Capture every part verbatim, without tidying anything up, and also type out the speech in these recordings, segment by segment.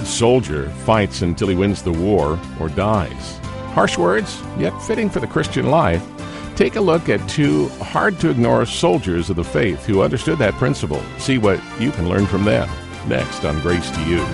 good soldier fights until he wins the war or dies. Harsh words, yet fitting for the Christian life. Take a look at two hard-to-ignore soldiers of the faith who understood that principle. See what you can learn from them. Next on Grace to You.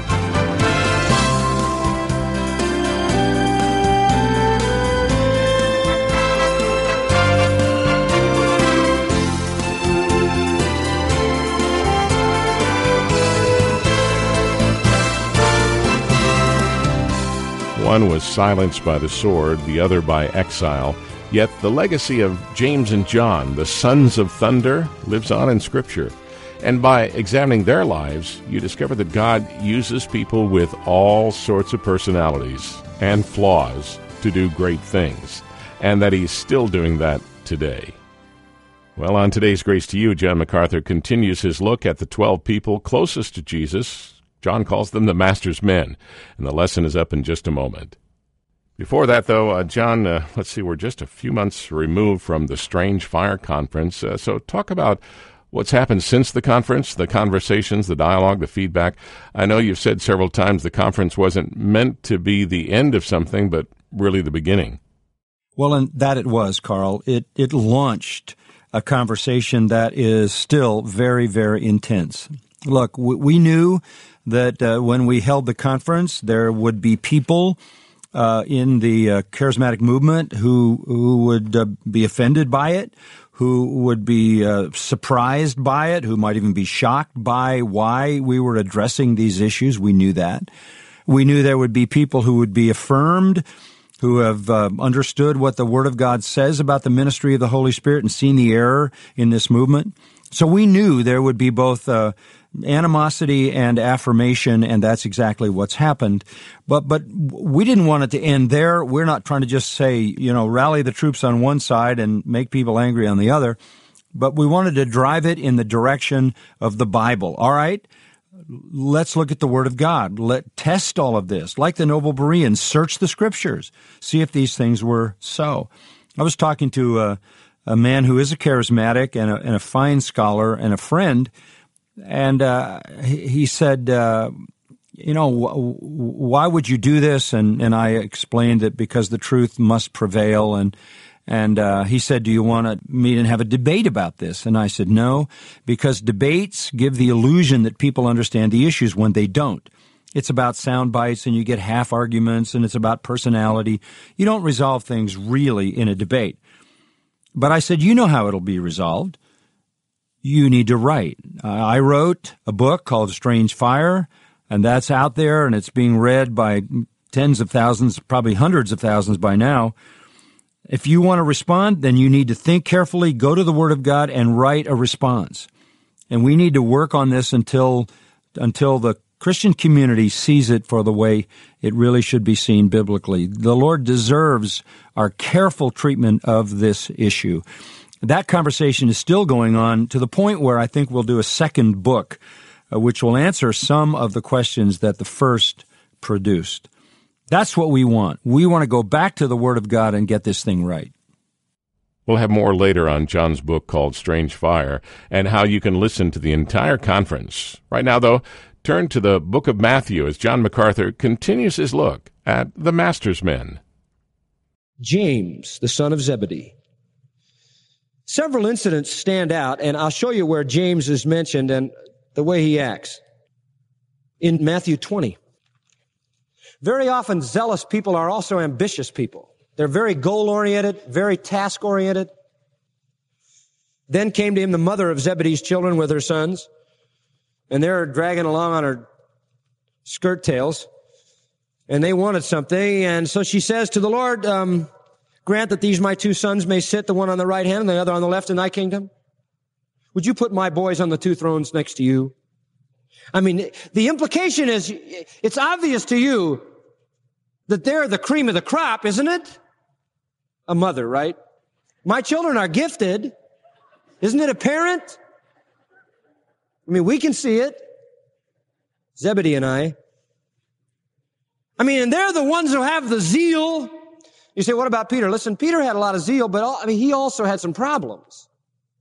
One was silenced by the sword, the other by exile. Yet the legacy of James and John, the sons of thunder, lives on in Scripture. And by examining their lives, you discover that God uses people with all sorts of personalities and flaws to do great things, and that He's still doing that today. Well, on today's Grace to You, John MacArthur continues his look at the twelve people closest to Jesus. John calls them the Master's men, and the lesson is up in just a moment. Before that, though, uh, John, uh, let's see, we're just a few months removed from the Strange Fire Conference. Uh, so talk about what's happened since the conference, the conversations, the dialogue, the feedback. I know you've said several times the conference wasn't meant to be the end of something, but really the beginning. Well, and that it was, Carl. It, it launched a conversation that is still very, very intense. Look, we knew that uh, when we held the conference, there would be people Uh, in the uh, charismatic movement who who would uh, be offended by it, who would be uh, surprised by it, who might even be shocked by why we were addressing these issues. We knew that. We knew there would be people who would be affirmed, who have uh, understood what the Word of God says about the ministry of the Holy Spirit and seen the error in this movement. So we knew there would be both uh, animosity and affirmation, and that's exactly what's happened. But but we didn't want it to end there. We're not trying to just say, you know, rally the troops on one side and make people angry on the other. But we wanted to drive it in the direction of the Bible. All right, let's look at the Word of God. Let test all of this. Like the noble Bereans, search the Scriptures. See if these things were so. I was talking to a, a man who is a charismatic and a, and a fine scholar and a friend, and uh, he, he said, uh, you know, w- why would you do this? And, and I explained that because the truth must prevail. And and uh, he said, do you want to meet and have a debate about this? And I said, no, because debates give the illusion that people understand the issues when they don't. It's about sound bites, and you get half arguments, and it's about personality. You don't resolve things really in a debate. But I said, you know how it'll be resolved. You need to write. Uh, I wrote a book called Strange Fire, and that's out there, and it's being read by tens of thousands, probably hundreds of thousands by now. If you want to respond, then you need to think carefully, go to the Word of God, and write a response. And we need to work on this until until the Christian community sees it for the way it really should be seen biblically. The Lord deserves our careful treatment of this issue. That conversation is still going on to the point where I think we'll do a second book, uh, which will answer some of the questions that the first produced. That's what we want. We want to go back to the Word of God and get this thing right. We'll have more later on John's book called Strange Fire and how you can listen to the entire conference. Right now, though, turn to the book of Matthew as John MacArthur continues his look at the Master's men. James, the son of Zebedee. Several incidents stand out, and I'll show you where James is mentioned and the way he acts. In Matthew twenty. Very often, zealous people are also ambitious people. They're very goal-oriented, very task-oriented. Then came to him the mother of Zebedee's children with her sons, and they're dragging along on her skirt tails, and they wanted something, and so she says to the Lord, um, grant that these my two sons may sit, the one on the right hand and the other on the left in thy kingdom. Would you put my boys on the two thrones next to you? I mean, the implication is, it's obvious to you that they're the cream of the crop, isn't it? A mother, right? My children are gifted. Isn't it apparent? I mean, we can see it. Zebedee and I. I mean, and they're the ones who have the zeal. You say, what about Peter? Listen, Peter had a lot of zeal, but all, I mean, he also had some problems.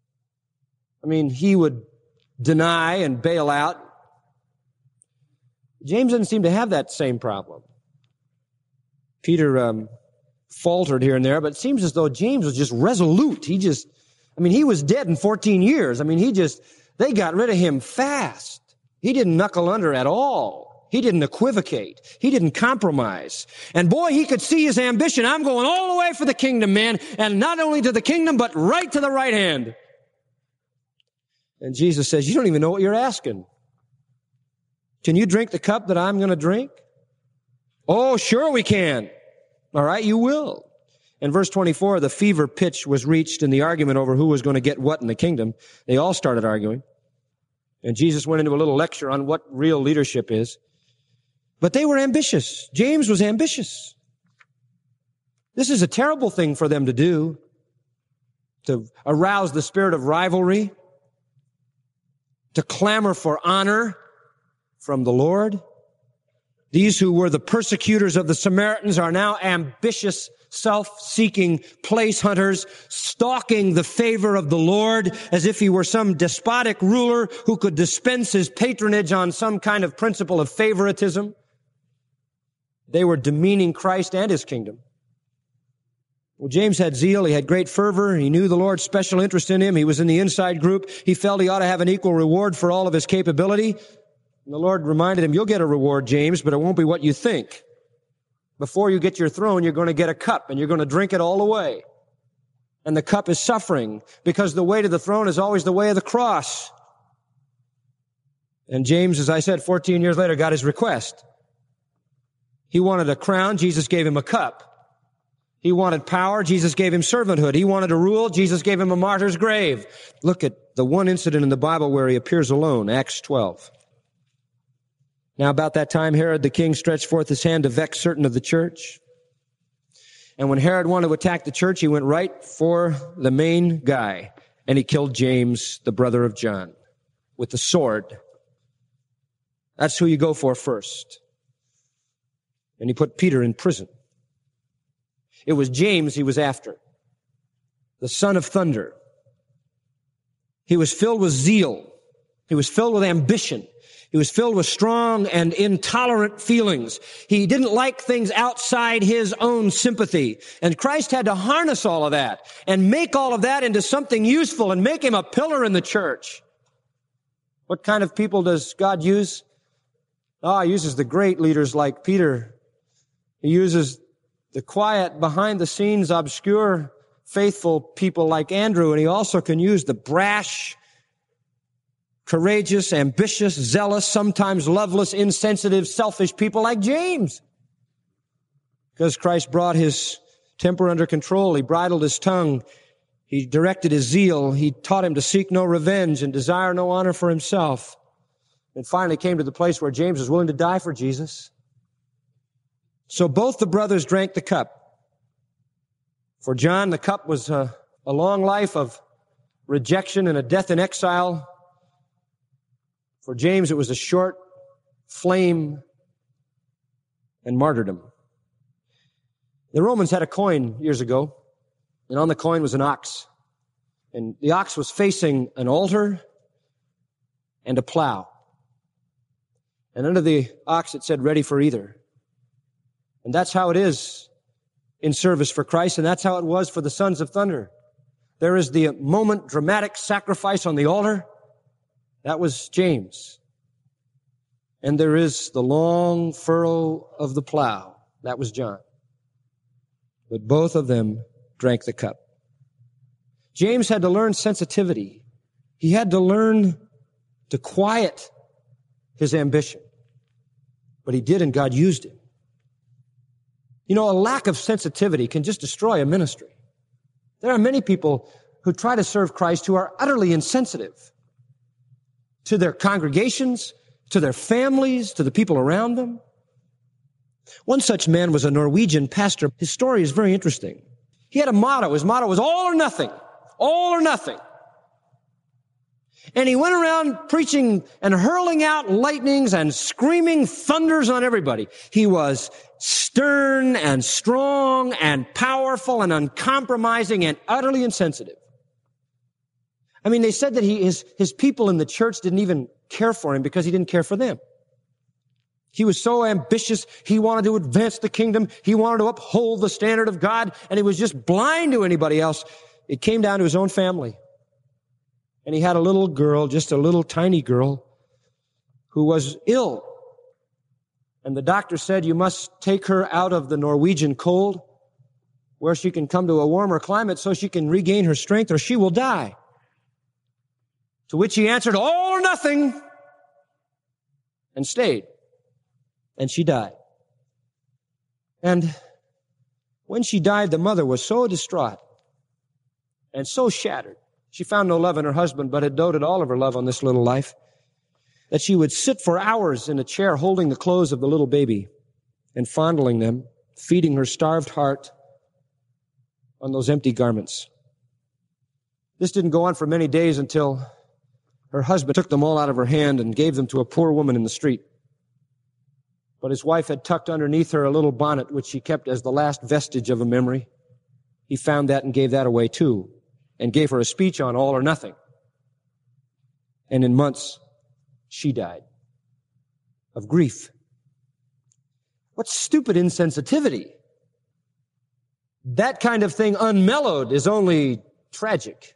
I mean, he would deny and bail out. James didn't seem to have that same problem. Peter um, faltered here and there, but it seems as though James was just resolute. He just, I mean, he was dead in fourteen years. I mean, he just, they got rid of him fast. He didn't knuckle under at all. He didn't equivocate. He didn't compromise. And boy, he could see his ambition. I'm going all the way for the kingdom, man. And not only to the kingdom, but right to the right hand. And Jesus says, you don't even know what you're asking. Can you drink the cup that I'm going to drink? Oh, sure we can. All right, you will. In verse twenty-four, the fever pitch was reached in the argument over who was going to get what in the kingdom. They all started arguing. And Jesus went into a little lecture on what real leadership is. But they were ambitious. James was ambitious. This is a terrible thing for them to do, to arouse the spirit of rivalry, to clamor for honor from the Lord. These who were the persecutors of the Samaritans are now ambitious, self-seeking place hunters, stalking the favor of the Lord as if he were some despotic ruler who could dispense his patronage on some kind of principle of favoritism. They were demeaning Christ and his kingdom. Well, James had zeal. He had great fervor. He knew the Lord's special interest in him. He was in the inside group. He felt he ought to have an equal reward for all of his capability. And the Lord reminded him, you'll get a reward, James, but it won't be what you think. Before you get your throne, you're going to get a cup, and you're going to drink it all the way. And the cup is suffering, because the way to the throne is always the way of the cross. And James, as I said, fourteen years later, got his request. He wanted a crown, Jesus gave him a cup. He wanted power, Jesus gave him servanthood. He wanted to rule, Jesus gave him a martyr's grave. Look at the one incident in the Bible where he appears alone, Acts twelve. Now, about that time, Herod the king stretched forth his hand to vex certain of the church. And when Herod wanted to attack the church, he went right for the main guy, and he killed James, the brother of John, with the sword. That's who you go for first. And he put Peter in prison. It was James he was after, the son of thunder. He was filled with zeal. He was filled with ambition. He was filled with strong and intolerant feelings. He didn't like things outside his own sympathy. And Christ had to harness all of that and make all of that into something useful and make him a pillar in the church. What kind of people does God use? Oh, he uses the great leaders like Peter. He uses the quiet, behind the scenes, obscure, faithful people like Andrew. And he also can use the brash, courageous, ambitious, zealous, sometimes loveless, insensitive, selfish people like James. Because Christ brought his temper under control. He bridled his tongue. He directed his zeal. He taught him to seek no revenge and desire no honor for himself. And finally came to the place where James was willing to die for Jesus. So both the brothers drank the cup. For John, the cup was a, a long life of rejection and a death in exile. For James, it was a short flame and martyrdom. The Romans had a coin years ago, and on the coin was an ox. And the ox was facing an altar and a plow. And under the ox it said, ready for either. And that's how it is in service for Christ, and that's how it was for the sons of thunder. There is the moment dramatic sacrifice on the altar. That was James. And there is the long furrow of the plow. That was John. But both of them drank the cup. James had to learn sensitivity. He had to learn to quiet his ambition. But he did, and God used him. You know, a lack of sensitivity can just destroy a ministry. There are many people who try to serve Christ who are utterly insensitive to their congregations, to their families, to the people around them. One such man was a Norwegian pastor. His story is very interesting. He had a motto. His motto was all or nothing. All or nothing. And he went around preaching and hurling out lightnings and screaming thunders on everybody. He was stern and strong and powerful and uncompromising and utterly insensitive. I mean, they said that he, his, his people in the church didn't even care for him because he didn't care for them. He was so ambitious. He wanted to advance the kingdom. He wanted to uphold the standard of God, and he was just blind to anybody else. It came down to his own family. And he had a little girl, just a little tiny girl, who was ill. And the doctor said, you must take her out of the Norwegian cold, where she can come to a warmer climate so she can regain her strength, or she will die. To which he answered, all or nothing, and stayed. And she died. And when she died, the mother was so distraught and so shattered. She found no love in her husband, but had doted all of her love on this little life, that she would sit for hours in a chair holding the clothes of the little baby and fondling them, feeding her starved heart on those empty garments. This didn't go on for many days until her husband took them all out of her hand and gave them to a poor woman in the street. But his wife had tucked underneath her a little bonnet which she kept as the last vestige of a memory. He found that and gave that away too, and gave her a speech on all or nothing. And in months, she died of grief. What stupid insensitivity. That kind of thing unmellowed is only tragic.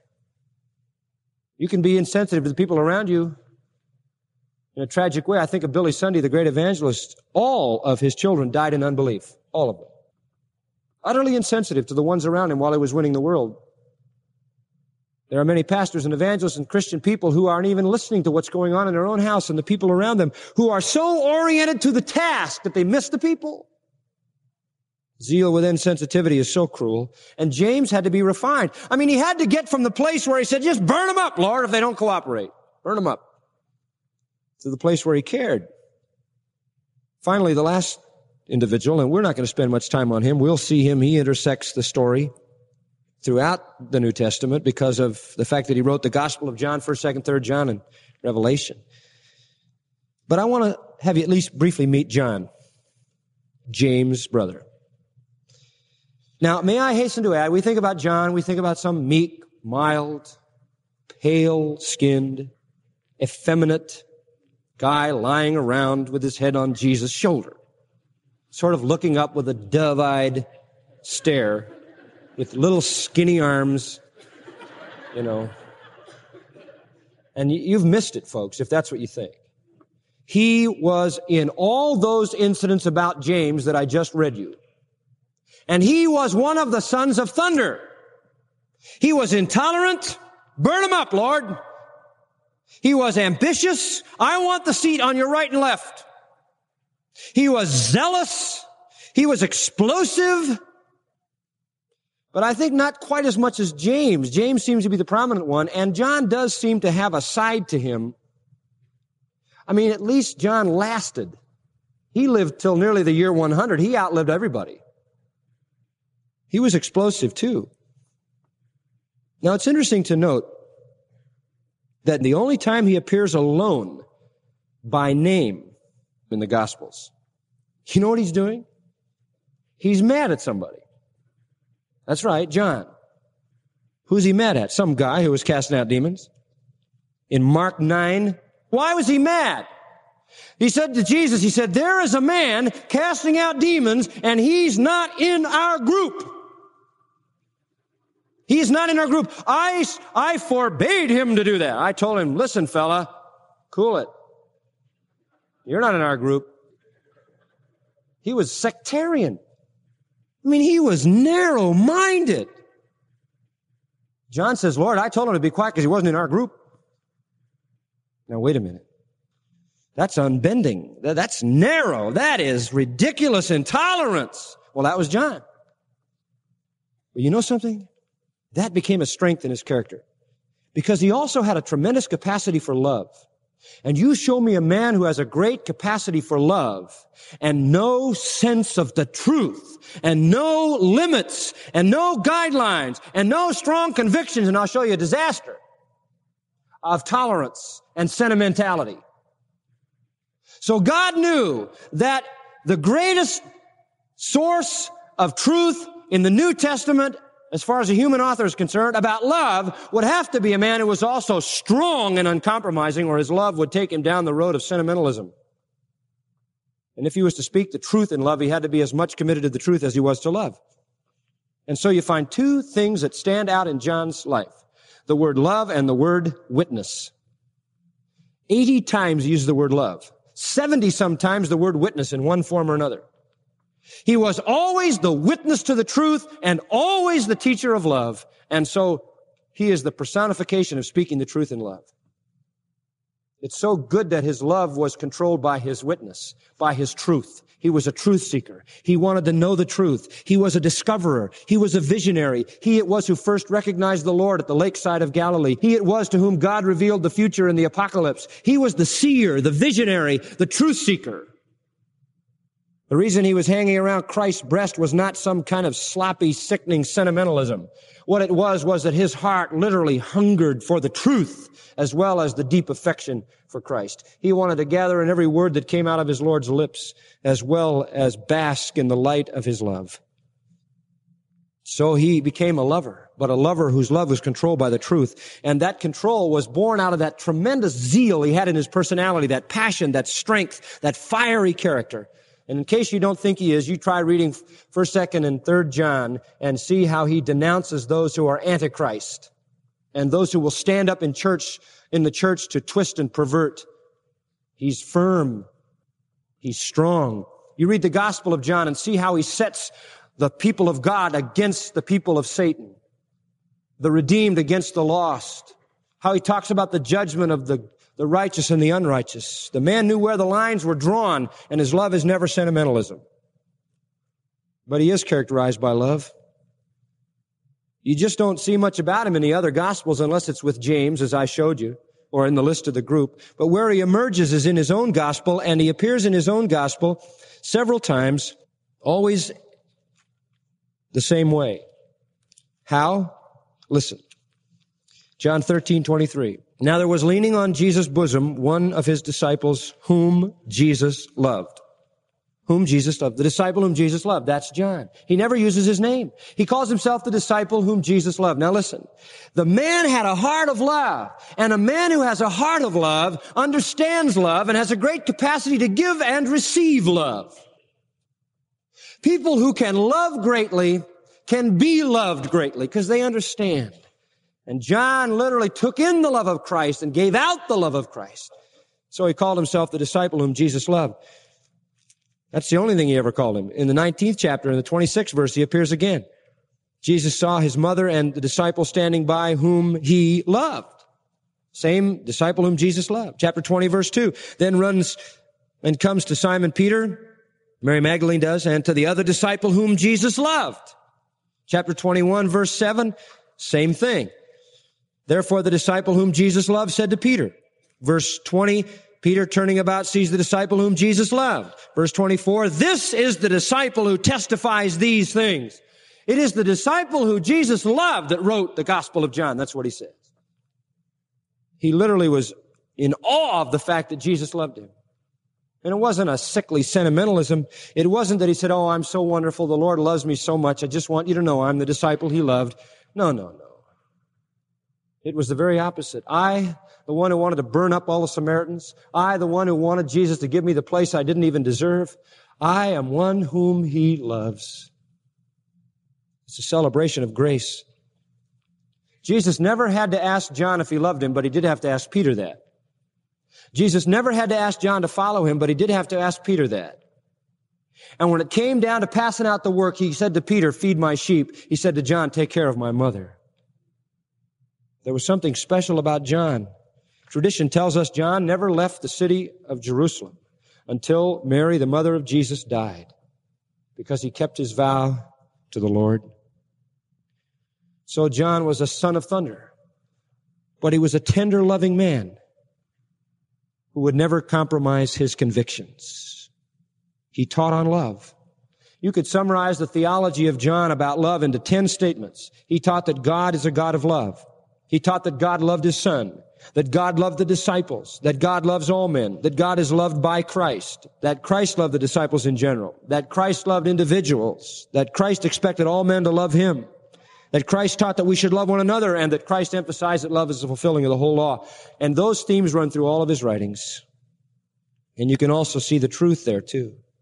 You can be insensitive to the people around you in a tragic way. I think of Billy Sunday, the great evangelist. All of his children died in unbelief. All of them. Utterly insensitive to the ones around him while he was winning the world. There are many pastors and evangelists and Christian people who aren't even listening to what's going on in their own house and the people around them, who are so oriented to the task that they miss the people. Zeal with insensitivity is so cruel. And James had to be refined. I mean, he had to get from the place where he said, just burn them up, Lord, if they don't cooperate. Burn them up. To the place where he cared. Finally, the last individual, and we're not going to spend much time on him. We'll see him. He intersects the story throughout the New Testament because of the fact that he wrote the Gospel of John, first, second, third John, and Revelation. But I want to have you at least briefly meet John, James' brother. Now, may I hasten to add, we think about John, we think about some meek, mild, pale-skinned, effeminate guy lying around with his head on Jesus' shoulder, sort of looking up with a dove-eyed stare, with little skinny arms, you know. And you've missed it, folks, if that's what you think. He was in all those incidents about James that I just read you. And he was one of the sons of thunder. He was intolerant. Burn him up, Lord. He was ambitious. I want the seat on your right and left. He was zealous. He was explosive. But I think not quite as much as James. James seems to be the prominent one, and John does seem to have a side to him. I mean, at least John lasted. He lived till nearly the year one hundred. He outlived everybody. He was explosive too. Now, it's interesting to note that the only time he appears alone by name in the Gospels, you know what he's doing? He's mad at somebody. That's right, John. Who's he mad at? Some guy who was casting out demons. In Mark nine, why was he mad? He said to Jesus, he said, there is a man casting out demons and he's not in our group. He's not in our group. I, I forbade him to do that. I told him, listen, fella, cool it. You're not in our group. He was sectarian. I mean, he was narrow-minded. John says, Lord, I told him to be quiet because he wasn't in our group. Now, wait a minute. That's unbending. That's narrow. That is ridiculous intolerance. Well, that was John. But you know something? That became a strength in his character because he also had a tremendous capacity for love. And you show me a man who has a great capacity for love and no sense of the truth and no limits and no guidelines and no strong convictions, and I'll show you a disaster of tolerance and sentimentality. So God knew that the greatest source of truth in the New Testament, as far as a human author is concerned, about love would have to be a man who was also strong and uncompromising, or his love would take him down the road of sentimentalism. And if he was to speak the truth in love, he had to be as much committed to the truth as he was to love. And so you find two things that stand out in John's life. The word love and the word witness. eighty times he used the word love. seventy sometimes the word witness in one form or another. He was always the witness to the truth and always the teacher of love. And so he is the personification of speaking the truth in love. It's so good that his love was controlled by his witness, by his truth. He was a truth seeker. He wanted to know the truth. He was a discoverer. He was a visionary. He it was who first recognized the Lord at the lakeside of Galilee. He it was to whom God revealed the future in the apocalypse. He was the seer, the visionary, the truth seeker. The reason he was hanging around Christ's breast was not some kind of sloppy, sickening sentimentalism. What it was was that his heart literally hungered for the truth as well as the deep affection for Christ. He wanted to gather in every word that came out of his Lord's lips as well as bask in the light of his love. So he became a lover, but a lover whose love was controlled by the truth. And that control was born out of that tremendous zeal he had in his personality, that passion, that strength, that fiery character. And in case you don't think he is, you try reading First, Second, and Third John and see how he denounces those who are antichrist and those who will stand up in church, in the church to twist and pervert. He's firm. He's strong. You read the Gospel of John and see how he sets the people of God against the people of Satan, the redeemed against the lost, how he talks about the judgment of the the righteous and the unrighteous. The man knew where the lines were drawn, and his love is never sentimentalism. But he is characterized by love. You just don't see much about him in the other Gospels unless it's with James, as I showed you, or in the list of the group. But where he emerges is in his own Gospel, and he appears in his own Gospel several times, always the same way. How? Listen. John thirteen twenty-three. Now there was leaning on Jesus' bosom one of his disciples whom Jesus loved. Whom Jesus loved. The disciple whom Jesus loved. That's John. He never uses his name. He calls himself the disciple whom Jesus loved. Now listen. The man had a heart of love. And a man who has a heart of love understands love and has a great capacity to give and receive love. People who can love greatly can be loved greatly because they understand. And John literally took in the love of Christ and gave out the love of Christ. So he called himself the disciple whom Jesus loved. That's the only thing he ever called him. In the nineteenth chapter, in the twenty-sixth verse, he appears again. Jesus saw his mother and the disciple standing by whom he loved. Same disciple whom Jesus loved. Chapter twenty, verse two. Then runs and comes to Simon Peter, Mary Magdalene does, and to the other disciple whom Jesus loved. Chapter twenty-one, verse seven, same thing. Therefore, the disciple whom Jesus loved said to Peter. Verse twenty, Peter turning about sees the disciple whom Jesus loved. Verse twenty-four, this is the disciple who testifies these things. It is the disciple who Jesus loved that wrote the Gospel of John. That's what he says. He literally was in awe of the fact that Jesus loved him. And it wasn't a sickly sentimentalism. It wasn't that he said, oh, I'm so wonderful. The Lord loves me so much. I just want you to know I'm the disciple he loved. No, no, no. It was the very opposite. I, the one who wanted to burn up all the Samaritans. I, the one who wanted Jesus to give me the place I didn't even deserve. I am one whom he loves. It's a celebration of grace. Jesus never had to ask John if he loved him, but he did have to ask Peter that. Jesus never had to ask John to follow him, but he did have to ask Peter that. And when it came down to passing out the work, he said to Peter, feed my sheep. He said to John, take care of my mother. There was something special about John. Tradition tells us John never left the city of Jerusalem until Mary, the mother of Jesus, died, because he kept his vow to the Lord. So John was a son of thunder, but he was a tender, loving man who would never compromise his convictions. He taught on love. You could summarize the theology of John about love into ten statements. He taught that God is a God of love. He taught that God loved his son, that God loved the disciples, that God loves all men, that God is loved by Christ, that Christ loved the disciples in general, that Christ loved individuals, that Christ expected all men to love him, that Christ taught that we should love one another, and that Christ emphasized that love is the fulfilling of the whole law. And those themes run through all of his writings. And you can also see the truth there too.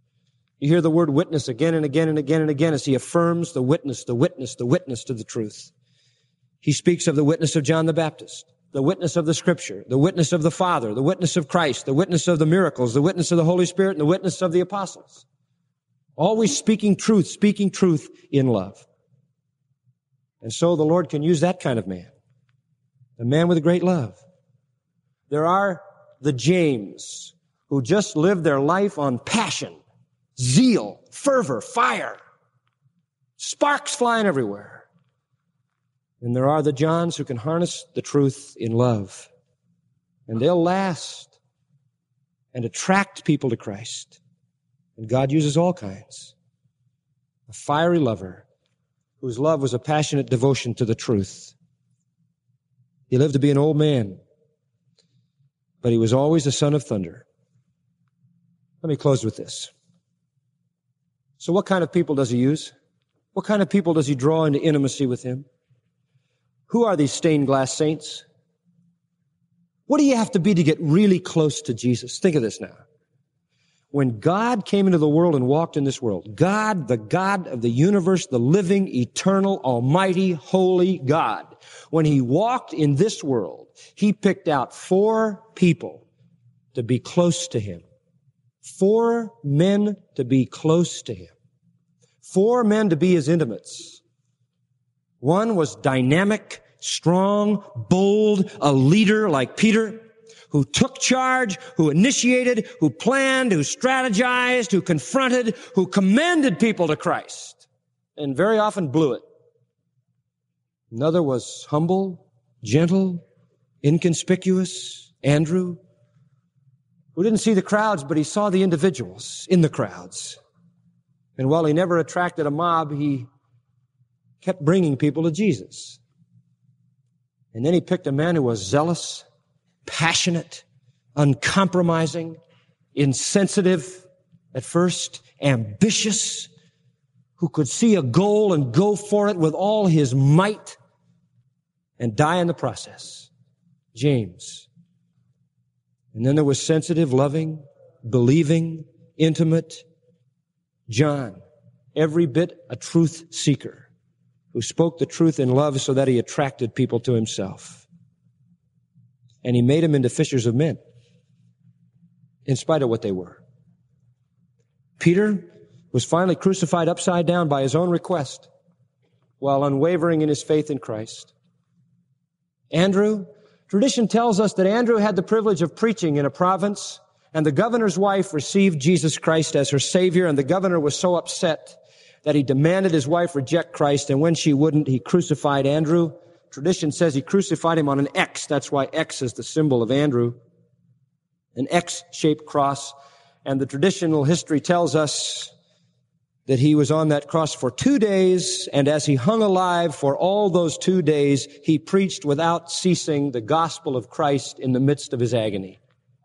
You hear the word witness again and again and again and again as he affirms the witness, the witness, the witness to the truth. He speaks of the witness of John the Baptist, the witness of the Scripture, the witness of the Father, the witness of Christ, the witness of the miracles, the witness of the Holy Spirit, and the witness of the apostles. Always speaking truth, speaking truth in love. And so the Lord can use that kind of man, a man with a great love. There are the James who just live their life on passion, zeal, fervor, fire, sparks flying everywhere. And there are the Johns who can harness the truth in love. And they'll last and attract people to Christ. And God uses all kinds. A fiery lover whose love was a passionate devotion to the truth. He lived to be an old man, but he was always a son of thunder. Let me close with this. So what kind of people does he use? What kind of people does he draw into intimacy with him? Who are these stained glass saints? What do you have to be to get really close to Jesus? Think of this now. When God came into the world and walked in this world, God, the God of the universe, the living, eternal, almighty, holy God, when he walked in this world, he picked out four people to be close to him. Four men to be close to him. Four men to be his intimates. One was dynamic, strong, bold, a leader like Peter, who took charge, who initiated, who planned, who strategized, who confronted, who commended people to Christ, and very often blew it. Another was humble, gentle, inconspicuous, Andrew, who didn't see the crowds, but he saw the individuals in the crowds. And while he never attracted a mob, he kept bringing people to Jesus. And then he picked a man who was zealous, passionate, uncompromising, insensitive at first, ambitious, who could see a goal and go for it with all his might and die in the process. James. And then there was sensitive, loving, believing, intimate John, every bit a truth seeker who spoke the truth in love so that he attracted people to himself. And he made them into fishers of men, in spite of what they were. Peter was finally crucified upside down by his own request, while unwavering in his faith in Christ. Andrew, tradition tells us that Andrew had the privilege of preaching in a province, and the governor's wife received Jesus Christ as her Savior, and the governor was so upset that he demanded his wife reject Christ, and when she wouldn't, he crucified Andrew. Tradition says he crucified him on an X. That's why X is the symbol of Andrew. An X-shaped cross. And the traditional history tells us that he was on that cross for two days, and as he hung alive for all those two days, he preached without ceasing the gospel of Christ in the midst of his agony.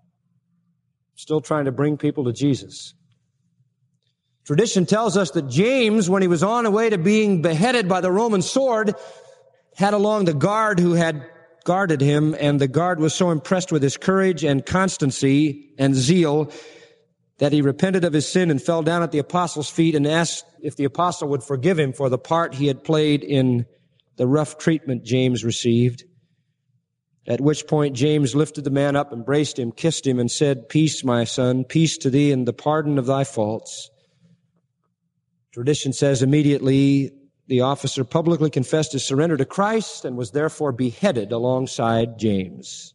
Still trying to bring people to Jesus. Tradition tells us that James, when he was on the way to being beheaded by the Roman sword, had along the guard who had guarded him, and the guard was so impressed with his courage and constancy and zeal that he repented of his sin and fell down at the apostles' feet and asked if the apostle would forgive him for the part he had played in the rough treatment James received. At which point James lifted the man up, embraced him, kissed him, and said, "Peace, my son, peace to thee and the pardon of thy faults." Tradition says immediately the officer publicly confessed his surrender to Christ and was therefore beheaded alongside James.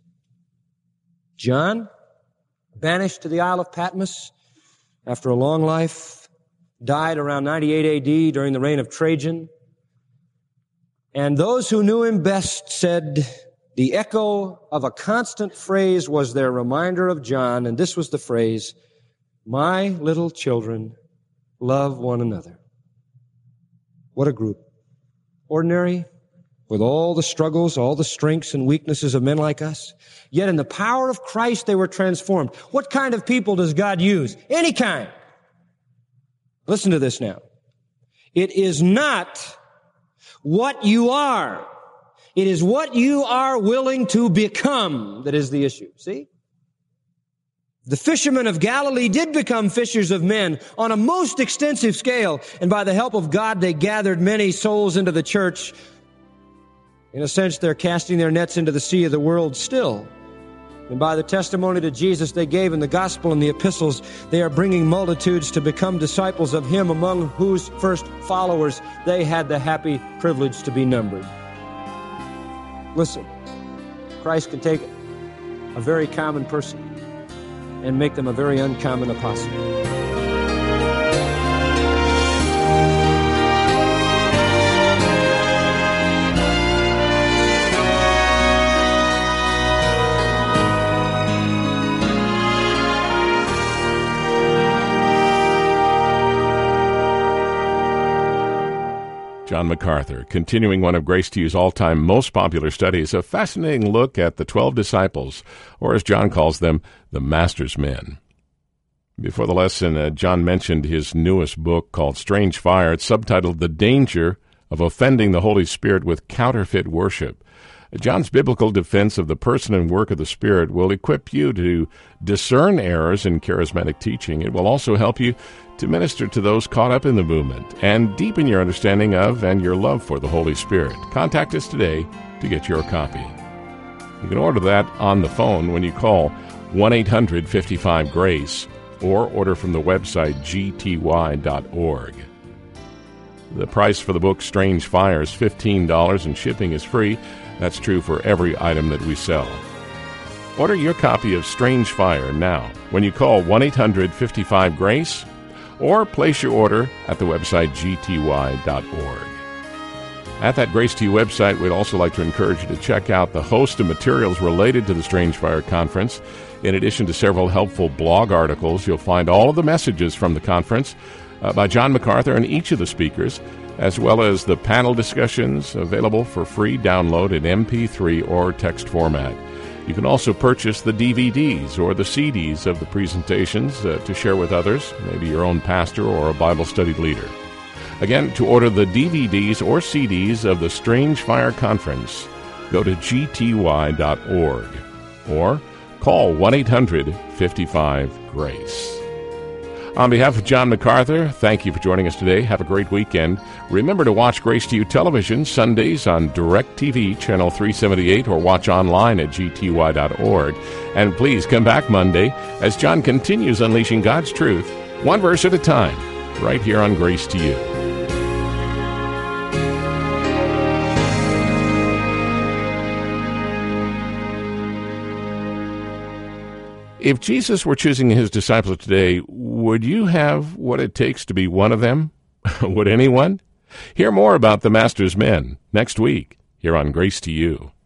John, banished to the Isle of Patmos after a long life, died around ninety-eight A D during the reign of Trajan. And those who knew him best said the echo of a constant phrase was their reminder of John, and this was the phrase, "My little children, love one another." What a group. Ordinary, with all the struggles, all the strengths and weaknesses of men like us. Yet in the power of Christ, they were transformed. What kind of people does God use? Any kind. Listen to this now. It is not what you are. It is what you are willing to become that is the issue. See? The fishermen of Galilee did become fishers of men on a most extensive scale, and by the help of God, they gathered many souls into the church. In a sense, they're casting their nets into the sea of the world still. And by the testimony to Jesus they gave in the gospel and the epistles, they are bringing multitudes to become disciples of Him, among whose first followers they had the happy privilege to be numbered. Listen, Christ can take a very common person and make them a very uncommon apostle. John MacArthur, continuing one of Grace to You's all-time most popular studies, a fascinating look at the twelve disciples, or as John calls them, the Master's Men. Before the lesson, uh, John mentioned his newest book called Strange Fire. It's subtitled The Danger of Offending the Holy Spirit with Counterfeit Worship. John's biblical defense of the person and work of the Spirit will equip you to discern errors in charismatic teaching. It will also help you to minister to those caught up in the movement and deepen your understanding of and your love for the Holy Spirit. Contact us today to get your copy. You can order that on the phone when you call one eight hundred fifty-five GRACE or order from the website g t y dot org. The price for the book Strange Fire is fifteen dollars and shipping is free. That's true for every item that we sell. Order your copy of Strange Fire now when you call one eight hundred fifty-five GRACE or place your order at the website g t y dot org. At that Grace to You website, we'd also like to encourage you to check out the host of materials related to the Strange Fire Conference. In addition to several helpful blog articles, you'll find all of the messages from the conference uh, by John MacArthur and each of the speakers, as well as the panel discussions available for free download in M P three or text format. You can also purchase the D V Ds or the C Ds of the presentations uh, to share with others, maybe your own pastor or a Bible study leader. Again, to order the D V Ds or C Ds of the Strange Fire Conference, go to g t y dot org or call one eight hundred fifty-five GRACE. On behalf of John MacArthur, thank you for joining us today. Have a great weekend. Remember to watch Grace to You television Sundays on DirecTV Channel three seventy-eight or watch online at g t y dot org. And please come back Monday as John continues unleashing God's truth, one verse at a time, right here on Grace to You. If Jesus were choosing his disciples today, would you have what it takes to be one of them? Would anyone? Hear more about the Master's Men next week here on Grace to You.